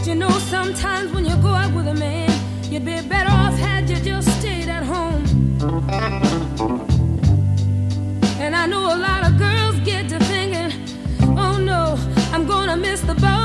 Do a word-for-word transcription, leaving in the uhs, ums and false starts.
you know, sometimes when you go out with a man, you'd be better off had you just stayed at home. And I know a lot of girls get to thinking, oh no, I'm gonna miss the boat.